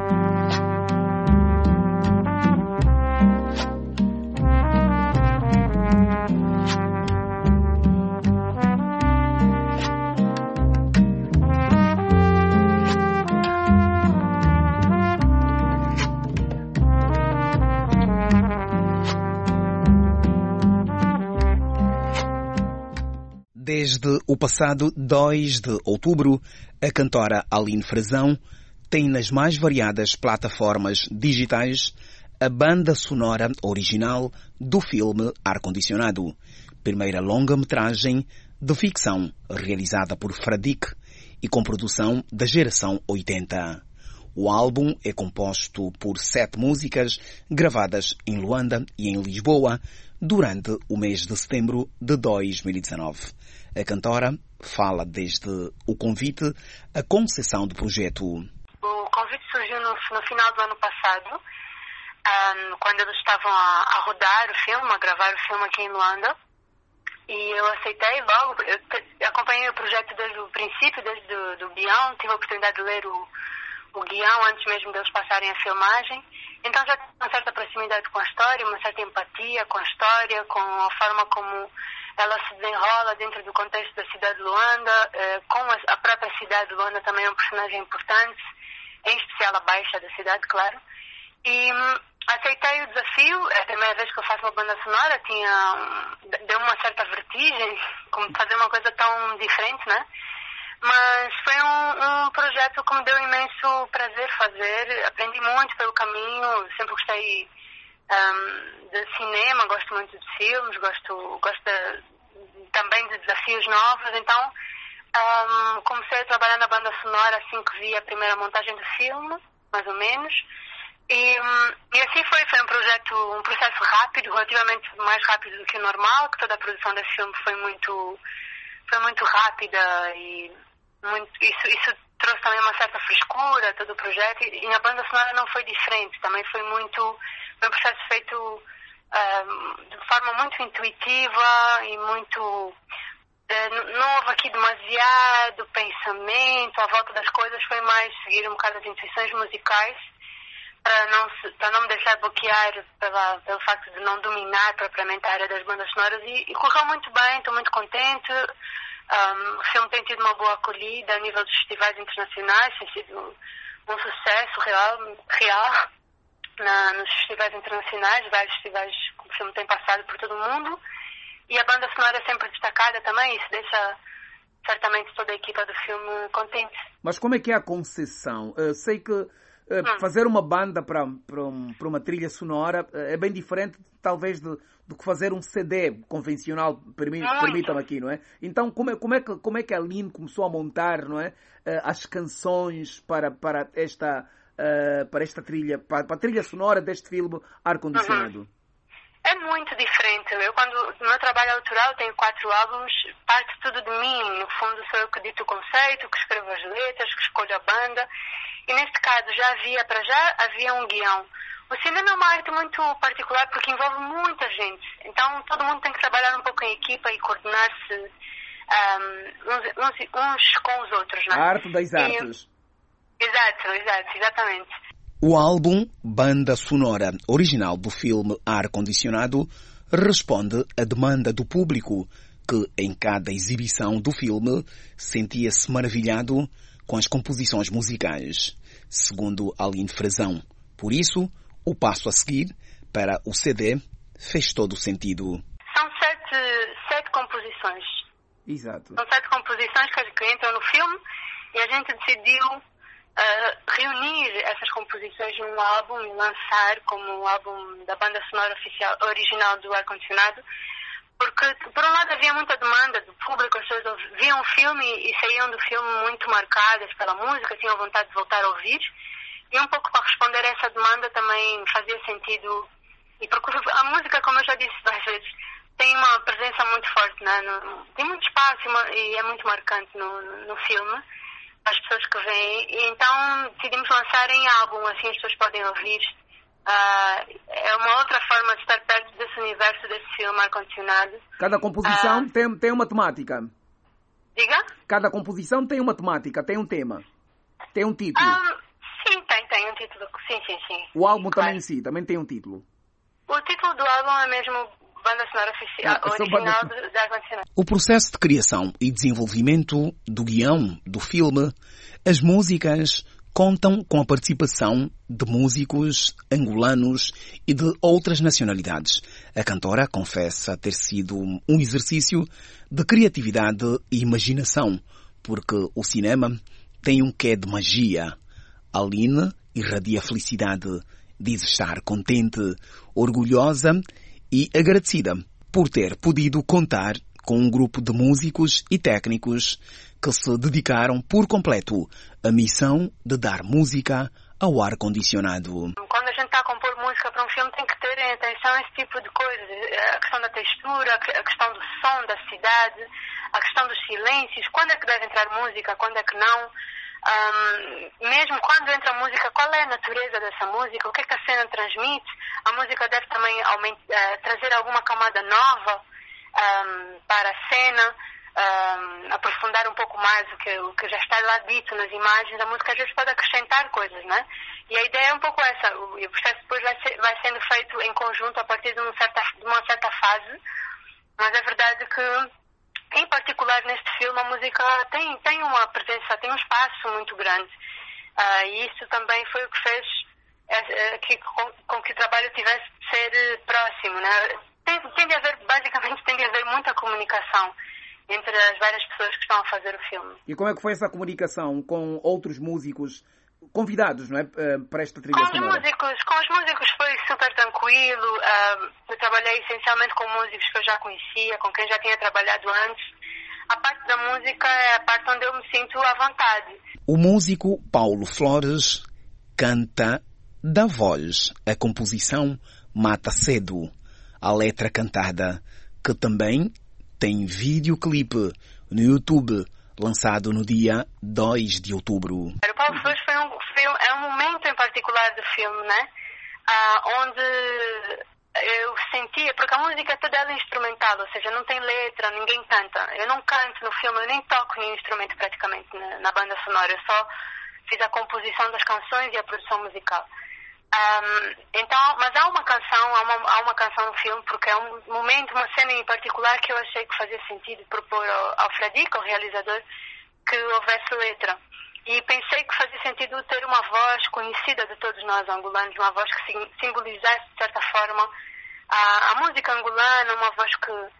Desde o passado 2 de outubro, a cantora Aline Frazão tem nas mais variadas plataformas digitais a banda sonora original do filme Ar-Condicionado, primeira longa-metragem de ficção realizada por Fradique e com produção da geração 80. O álbum é composto por 7 músicas gravadas em Luanda e em Lisboa durante o mês de setembro de 2019. A cantora fala desde o convite à concepção do projeto. O convite surgiu no final do ano passado, quando eles estavam a rodar o filme, a gravar o filme aqui em Luanda. E eu aceitei logo. Eu acompanhei o projeto desde o princípio, desde o guião. Tive a oportunidade de ler o guião antes mesmo deles passarem a filmagem. Então já tive uma certa proximidade com a história, uma certa empatia com a história, com a forma como ela se desenrola dentro do contexto da cidade de Luanda, com a própria cidade de Luanda também é um personagem importante, em especial a baixa da cidade, claro. E aceitei o desafio, é a primeira vez que eu faço uma banda sonora, deu uma certa vertigem, como fazer uma coisa tão diferente, né? Mas foi um projeto que me deu imenso prazer fazer, aprendi muito pelo caminho, sempre gostei de cinema, gosto muito de filmes, gosto também de desafios novos, então comecei a trabalhar na banda sonora assim que vi a primeira montagem do filme, mais ou menos, e assim foi um processo rápido, relativamente mais rápido do que o normal, que toda a produção desse filme foi muito rápida e isso trouxe também uma certa frescura a todo o projeto e na banda sonora não foi diferente, também foi um processo feito de forma muito intuitiva e muito... não houve aqui demasiado pensamento à volta das coisas, foi mais seguir um bocado as intuições musicais para não me deixar bloquear pelo facto de não dominar propriamente a área das bandas sonoras e correu muito bem, estou muito contente. O filme tem tido uma boa acolhida a nível dos festivais internacionais, tem sido um sucesso real nos festivais internacionais, vários festivais que o filme tem passado por todo o mundo, e a banda sonora é sempre destacada também, isso deixa certamente toda a equipa do filme contente. Mas como é que é a concepção? Sei que fazer uma banda para uma trilha sonora é bem diferente, talvez, do que fazer um CD convencional, permitam-me aqui, não é? Então, como é que a Aline começou a montar, não é, as canções para esta trilha, para a trilha sonora deste filme Ar-Condicionado? É muito diferente. No meu trabalho autoral, tenho 4 álbuns, parte tudo de mim. No fundo, sou eu que dito o conceito, que escrevo as letras, que escolho a banda. E neste caso, havia um guião. O cinema é uma arte muito particular porque envolve muita gente. Então, todo mundo tem que trabalhar um pouco em equipa e coordenar-se uns com os outros, não é? A arte das artes. Exatamente. O álbum Banda Sonora original do filme Ar-Condicionado responde à demanda do público, que em cada exibição do filme sentia-se maravilhado com as composições musicais, segundo Aline Frazão. Por isso, o passo a seguir para o CD fez todo o sentido. São 7 composições. Exato. São 7 composições que entram no filme e a gente decidiu reunir essas composições num álbum e lançar como um álbum da banda sonora original do Ar-Condicionado, porque por um lado havia muita demanda do público, as pessoas viam o filme e saíam do filme muito marcadas pela música, tinham vontade de voltar a ouvir, e um pouco para responder a essa demanda também fazia sentido, e porque a música, como eu já disse várias vezes, tem uma presença muito forte, né? Tem muito espaço e é muito marcante no filme, as pessoas que vêm, e então decidimos lançar em álbum, assim as pessoas podem ouvir. É uma outra forma de estar perto desse universo, desse filme Ar-Condicionado. Cada composição tem uma temática. Diga? Cada composição tem uma temática, tem um tema, tem um título. Sim, tem um título. Sim. O álbum claro. também em si, também tem um título? O título do álbum é mesmo Banda Sonora original da Banda Sonora. O processo de criação e desenvolvimento do guião do filme, as músicas contam com a participação de músicos angolanos e de outras nacionalidades. A cantora confessa ter sido um exercício de criatividade e imaginação, porque o cinema tem um quê de magia. Aline irradia felicidade, diz estar contente, orgulhosa e agradecida por ter podido contar com um grupo de músicos e técnicos que se dedicaram por completo à missão de dar música ao ar-condicionado. Quando a gente está a compor música para um filme, tem que ter em atenção esse tipo de coisas. A questão da textura, a questão do som da cidade, a questão dos silêncios, quando é que deve entrar música, quando é que não. Mesmo quando entra música, qual é a natureza dessa música, o que é que a cena transmite. A música deve também trazer alguma camada nova para a cena, aprofundar um pouco mais o que já está lá dito nas imagens. A música às vezes pode acrescentar coisas, né? E a ideia é um pouco essa. O processo depois vai sendo feito em conjunto a partir de uma certa fase, mas é verdade que, em particular neste filme, a música tem uma presença, tem um espaço muito grande. E isso também foi o que fez com que o trabalho tivesse de ser próximo, né? Basicamente tem de haver muita comunicação entre as várias pessoas que estão a fazer o filme. E como é que foi essa comunicação com outros músicos convidados, não é, para esta trilha sonora? Com os músicos foi super tranquilo. Eu trabalhei essencialmente com músicos que eu já conhecia, com quem já tinha trabalhado antes. A parte da música é a parte onde eu me sinto à vontade. O músico Paulo Flores canta da voz. A composição Mata Cedo. A letra cantada, que também tem videoclipe no YouTube, lançado no dia 2 de outubro. O Paulo Flores é um momento em particular do filme, né? Onde eu sentia, porque a música é toda ela instrumental, ou seja, não tem letra, ninguém canta. Eu não canto no filme, eu nem toco nenhum instrumento praticamente na banda sonora, eu só fiz a composição das canções e a produção musical. Mas há uma canção no filme, porque é um momento, uma cena em particular que eu achei que fazia sentido propor ao Fradique, ao realizador, que houvesse letra. E pensei que fazia sentido ter uma voz conhecida de todos nós angolanos, uma voz que simbolizasse, de certa forma, a música angolana, uma voz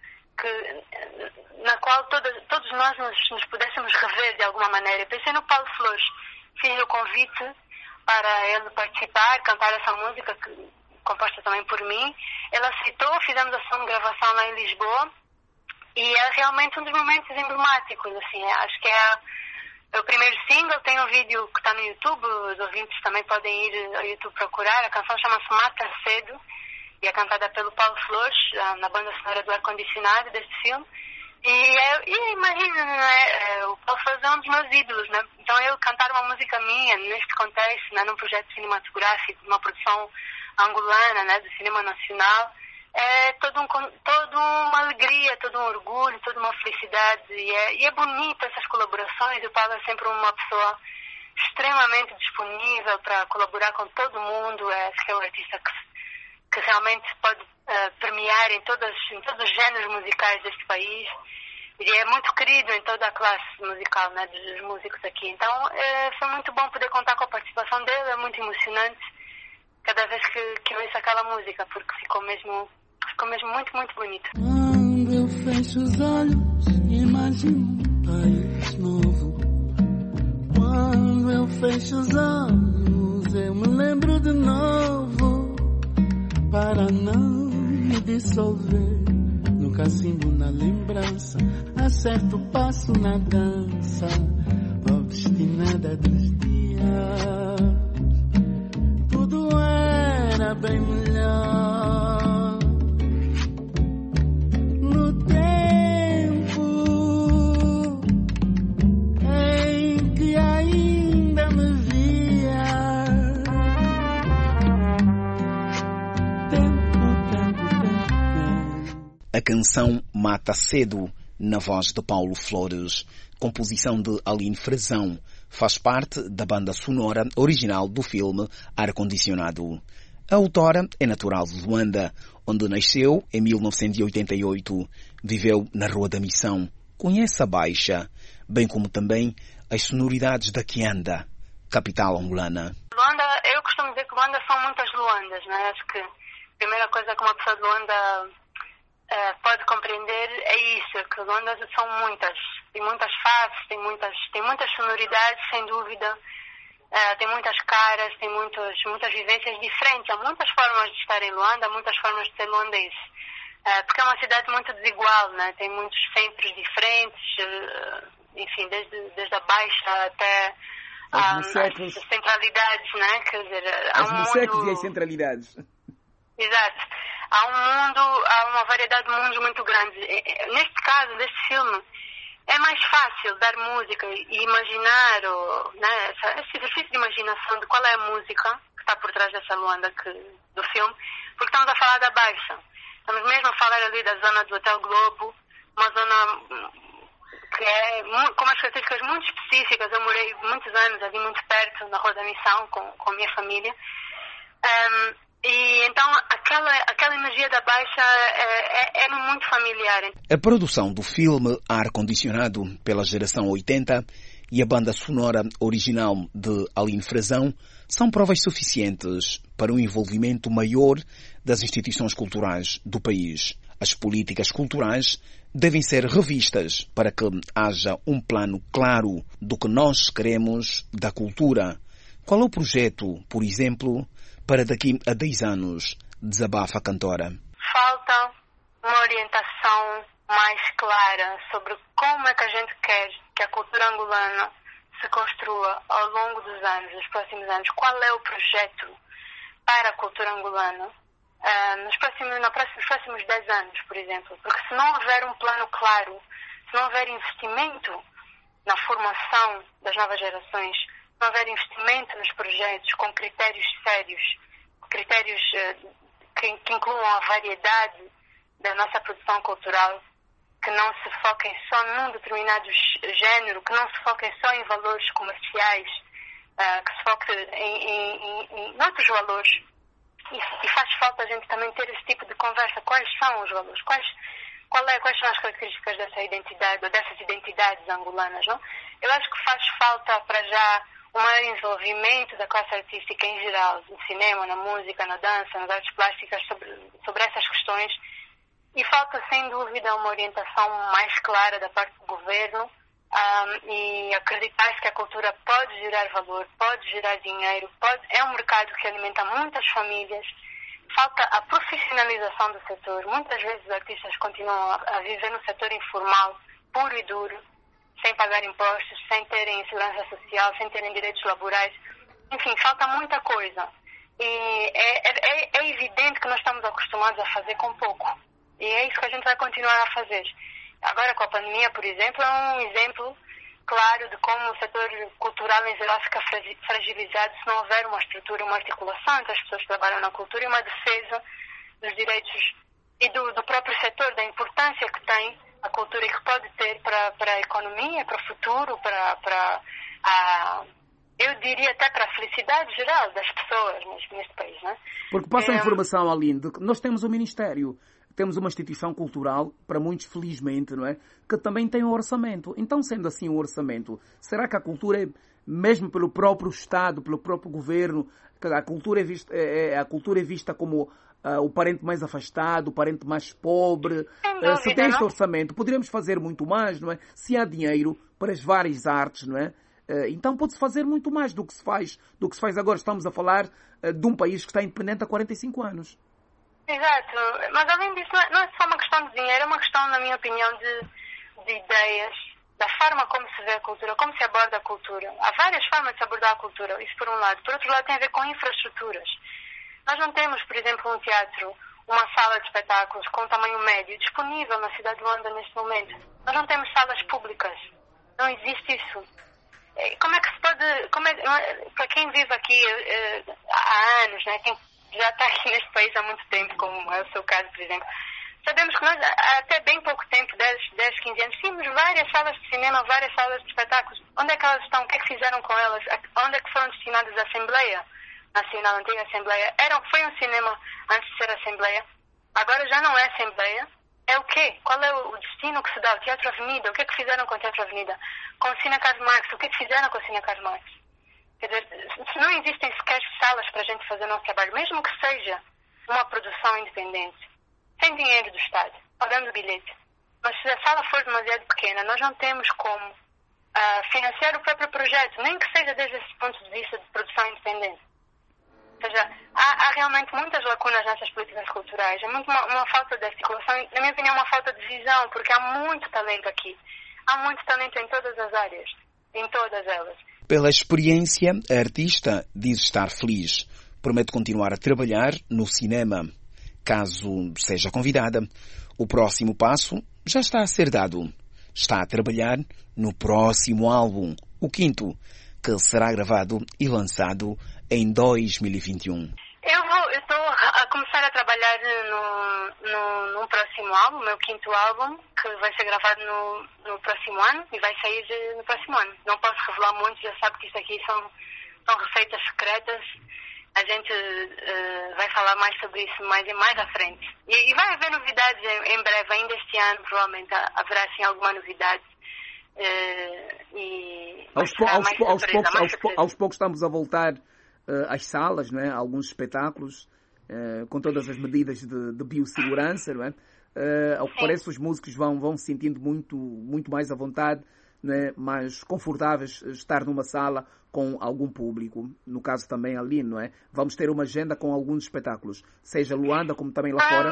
na qual todos nós nos pudéssemos rever de alguma maneira. Eu pensei no Paulo Flores, fiz o convite para ele participar, cantar essa música, composta também por mim. Ele aceitou, fizemos a gravação lá em Lisboa, e é realmente um dos momentos emblemáticos, assim. Acho que é o primeiro single, tem um vídeo que está no YouTube, os ouvintes também podem ir ao YouTube procurar. A canção chama-se Mata Cedo, e é cantada pelo Paulo Flores, na banda sonora do ar-condicionado deste filme. E imagina, né? O Paulo Flores é um dos meus ídolos, né? Então ele cantar uma música minha neste contexto, né? Num projeto cinematográfico, numa produção angolana, né? Do cinema nacional, é toda uma alegria, todo um orgulho, toda uma felicidade. E é bonito essas colaborações. O Paulo é sempre uma pessoa extremamente disponível para colaborar com todo mundo. Acho que é um artista que realmente pode premiar em todos os géneros musicais deste país. E é muito querido em toda a classe musical, né, dos músicos aqui. Então foi muito bom poder contar com a participação dele, é muito emocionante cada vez que eu ouço aquela música, porque ficou mesmo muito, muito bonito. Quando eu fecho os olhos, imagino um país novo. Quando eu fecho os olhos, eu me lembro de novo, para não me dissolver no cacimbo, na lembrança, acerto o passo na dança, obstinada dos dias. Tudo era bem melhor no tempo em que ainda me via. A canção Mata Cedo, na voz de Paulo Flores, composição de Aline Frazão, faz parte da banda sonora original do filme Ar-Condicionado. A autora é natural de Luanda, onde nasceu em 1988. Viveu na Rua da Missão. Conhece a Baixa, bem como também as sonoridades da Kianda, capital angolana. Luanda, eu costumo dizer que Luanda são muitas Luandas, né? Acho que a primeira coisa que uma pessoa de Luanda pode compreender é isso, que Luanda são muitas. Tem muitas faces, tem muitas sonoridades, sem dúvida. Tem muitas caras, tem muitas vivências diferentes. Há muitas formas de estar em Luanda, há muitas formas de ser luandense. Porque é uma cidade muito desigual, né? Tem muitos centros diferentes, enfim, desde a Baixa até as centralidades, né? Quer dizer, há as museques e as centralidades. Exato. Há uma variedade de mundos muito grande. Neste caso, deste filme, é mais fácil dar música e imaginar, né, esse exercício de imaginação de qual é a música que está por trás dessa Luanda do filme, porque estamos a falar da Baixa. Estamos mesmo a falar ali da zona do Hotel Globo, uma zona que é com umas características muito específicas. Eu morei muitos anos ali muito perto, na Rua da Missão, com a minha família. E então aquela energia da Baixa é muito familiar. A produção do filme Ar-Condicionado pela geração 80 e a banda sonora original de Aline Frazão são provas suficientes para um envolvimento maior das instituições culturais do país. As políticas culturais devem ser revistas para que haja um plano claro do que nós queremos da cultura. Qual é o projeto, por exemplo, para daqui a 10 anos, desabafa a cantora? Falta uma orientação mais clara sobre como é que a gente quer que a cultura angolana se construa ao longo dos anos, dos próximos anos. Qual é o projeto para a cultura angolana nos próximos 10 anos, por exemplo? Porque se não houver um plano claro, se não houver investimento na formação das novas gerações, se não houver investimento nos projetos com critérios sérios, critérios que incluam a variedade da nossa produção cultural, que não se foquem só num determinado género, que não se foquem só em valores comerciais, que se foquem em outros valores. E faz falta a gente também ter esse tipo de conversa. Quais são os valores? Quais são as características dessa identidade, ou dessas identidades angolanas, não? Eu acho que faz falta, para já, um maior envolvimento da classe artística em geral, no cinema, na música, na dança, nas artes plásticas, sobre essas questões. E falta, sem dúvida, uma orientação mais clara da parte do governo e acreditar-se que a cultura pode gerar valor, pode gerar dinheiro, é um mercado que alimenta muitas famílias. Falta a profissionalização do setor. Muitas vezes os artistas continuam a viver no setor informal, puro e duro, sem pagar impostos, sem terem segurança social, sem terem direitos laborais. Enfim, falta muita coisa. E é evidente que nós estamos acostumados a fazer com pouco. E é isso que a gente vai continuar a fazer. Agora, com a pandemia, por exemplo, é um exemplo claro de como o setor cultural em geral fica fragilizado se não houver uma estrutura, uma articulação entre as pessoas que trabalham na cultura e uma defesa dos direitos e do próprio setor, da importância que tem a cultura e que pode ter para a economia, para o futuro, eu diria até para a felicidade geral das pessoas neste país, né? Porque passa a informação, Aline, de que nós temos um Ministério, temos uma instituição cultural, para muitos, felizmente, não é? Que também tem um orçamento. Então, sendo assim um orçamento, será que a cultura, mesmo pelo próprio Estado, pelo próprio governo, a cultura é vista como o parente mais afastado, o parente mais pobre? Se tem este orçamento, poderíamos fazer muito mais, não é? Se há dinheiro para as várias artes, não é? Então pode-se fazer muito mais do que se faz agora. Estamos a falar de um país que está independente há 45 anos. Exato, mas além disso não é só uma questão de dinheiro, é uma questão, na minha opinião, de ideias, da forma como se vê a cultura, como se aborda a cultura. Há várias formas de se abordar a cultura, isso por um lado. Por outro lado, tem a ver com infraestruturas. Nós não temos, por exemplo, um teatro, uma sala de espetáculos com tamanho médio disponível na cidade de Luanda neste momento. Nós não temos salas públicas. Não existe isso. Como é que se pode... para quem vive aqui há anos, né, quem já está aqui neste país há muito tempo, como é o seu caso, por exemplo, Sabemos que nós, há até bem pouco tempo, 10, 15 anos, tínhamos várias salas de cinema, várias salas de espetáculos. Onde é que elas estão? O que é que fizeram com elas? Onde é que foram destinadas à Assembleia Nacional, a antiga Assembleia? Foi um cinema antes de ser Assembleia. Agora já não é Assembleia. É o quê? Qual é o destino que se dá ao Teatro Avenida? O que é que fizeram com o Teatro Avenida? Com o Cine Carlos Marx? O que é que fizeram com o Cine Carlos Marx? Quer dizer, se não existem sequer salas para a gente fazer o nosso trabalho, mesmo que seja uma produção independente, sem dinheiro do Estado, pagando bilhete, mas se a sala for demasiado pequena, nós não temos como financiar o próprio projeto, nem que seja desde esse ponto de vista de produção independente. Ou seja, há realmente muitas lacunas nessas políticas culturais, é muito uma falta de articulação, na minha opinião, uma falta de visão, porque há muito talento aqui. Há muito talento em todas as áreas, em todas elas. Pela experiência, a artista diz estar feliz. Promete continuar a trabalhar no cinema. Caso seja convidada, o próximo passo já está a ser dado. Está a trabalhar no próximo álbum, o 5º, que será gravado e lançado em 2021. Eu estou a começar a trabalhar no próximo álbum, meu 5º álbum, que vai ser gravado no próximo ano e vai sair no próximo ano. Não posso revelar muito, já sabe que isto aqui são receitas secretas. A gente vai falar mais sobre isso mais à frente. E vai haver novidades em breve, ainda este ano, provavelmente haverá assim alguma novidade. Aos poucos estamos a voltar às salas, não é? Alguns espetáculos, com todas as medidas de biossegurança, não é? Ao que parece, os músicos vão se sentindo muito mais à vontade, não é? Mais confortáveis estar numa sala com algum público. No caso também ali, não é? Vamos ter uma agenda com alguns espetáculos, seja Luanda como também lá fora.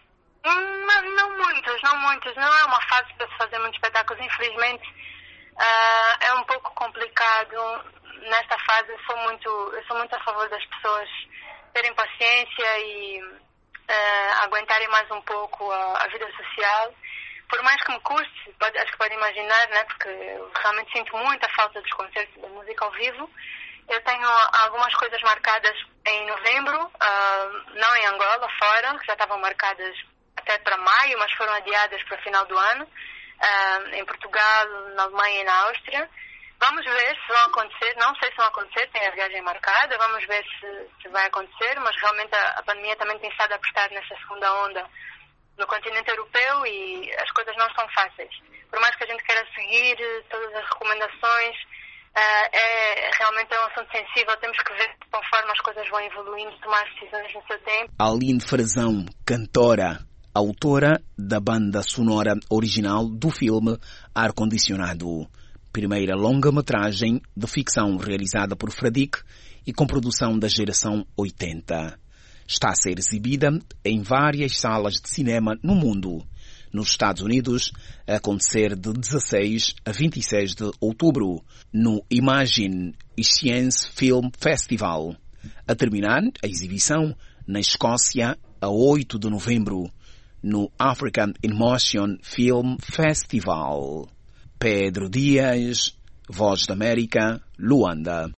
Não muitos. Não é uma fase para se fazer muitos espetáculos, infelizmente. É um pouco complicado nesta fase. Eu sou muito a favor das pessoas terem paciência e aguentarem mais um pouco a vida social. Por mais que me custe, acho que pode imaginar, né? Porque eu realmente sinto muita falta dos concertos da música ao vivo. Eu tenho algumas coisas marcadas em novembro, não em Angola, fora, que já estavam marcadas até para maio, mas foram adiadas para o final do ano, em Portugal, na Alemanha e na Áustria. Vamos ver se vão acontecer, não sei se vão acontecer, tem a viagem marcada, vamos ver se vai acontecer, mas realmente a pandemia também tem estado a apostar nessa segunda onda no continente europeu e as coisas não são fáceis. Por mais que a gente queira seguir todas as recomendações, realmente é um assunto sensível, temos que ver conforme as coisas vão evoluindo, tomar decisões no seu tempo. Aline Frazão, cantora, autora da banda sonora original do filme Ar-Condicionado, primeira longa-metragem de ficção realizada por Fradique e com produção da geração 80. Está a ser exibida em várias salas de cinema no mundo. Nos Estados Unidos, a acontecer de 16 a 26 de outubro, no Imagine Science Film Festival. A terminar, a exibição na Escócia, a 8 de novembro, no African in Motion Film Festival. Pedro Dias, Voz da América, Luanda.